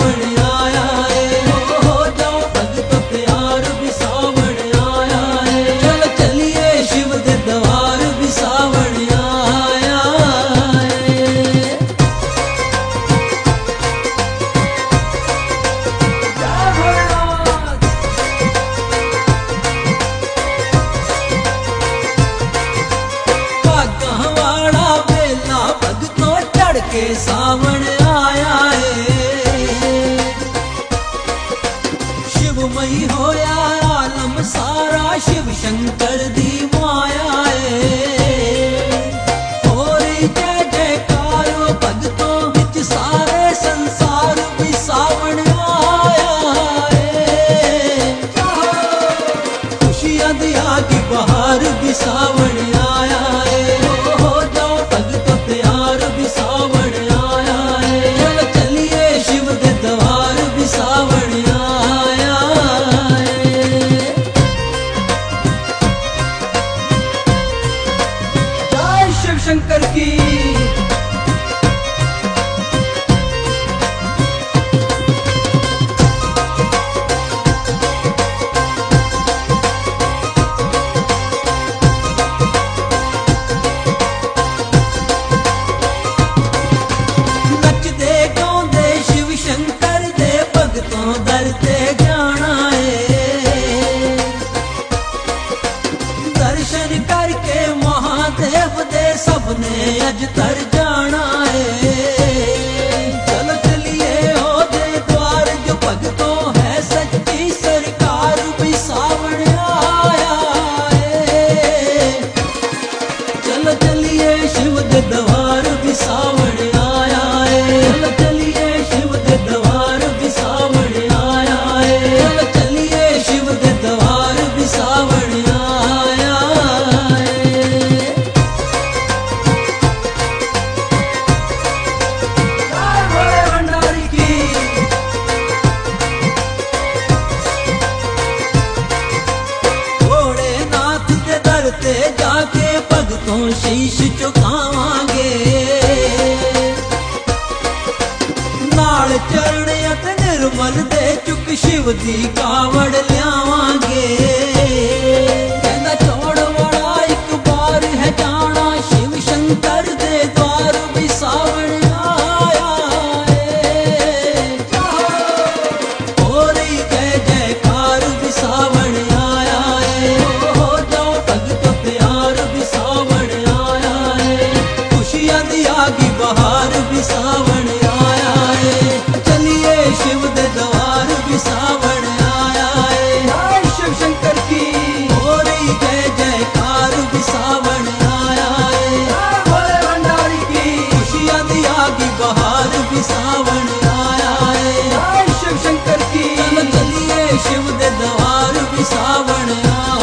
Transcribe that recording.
सावण आया है। हो जाओ भगतो तैयार भी सावण आया है। चलो चलिए शिव दे द्वार भी सावण आया है। भागवाड़ा बेला भगतों चढ़ के सावण आया है। शिवमयी होया आलम सारा शिव शंकर दी माया है। और जय जयकार भगतों विच सारे संसार भी सावण आया है। खुशियां दिया की बहार भी सावण आया है। हो जाओ भगतों तैयार भी सावण आया है। चलो चलिए शिव दे द्वार भी सावण आया है। जय शिव शंकर की। नचदे गाउंदे शिव शंकर दे भगतों दर ते जाना है। दर्शन करके महादेव दे सबने अज तर जाना है। चलो चलिए हो दे द्वार जो भगतों है सच्ची सरकार भी सावण आया है। चलो चलिए शिव दे द्वार भी सावण आया है। चलो चलिए शिव दे द्वार भी सावण आया है। चलो चलिए शिव दे द्वार भी सावण आया है। जय भोले भंडारी की। भोलेनाथ दे दर ते जाके भगतों शीश झुकावांगे। नाल चरण अत निर्मल दे चुक शिव दी कावड़ लियावांगे। कहंदा छोड़ वाला एक बार है जाना शिव शंकर दे द्वार भी सावण आया है। और जय जयकार भी सावण आया है। हो जाओ भगतों तैयार भी सावण आया है। खुशियां दिया की बहार भी सावण आया है। चलिए शिव दे द्वार भी सावण आया है। जय शिव शंकर की। और जय जयकार भी सावण आया है। जय भोले भंडारी की। खुशियां दिया की बहार भी सावण आया है। जय शिव शंकर की। चलो चलिए शिव दे द्वार भी सावण आया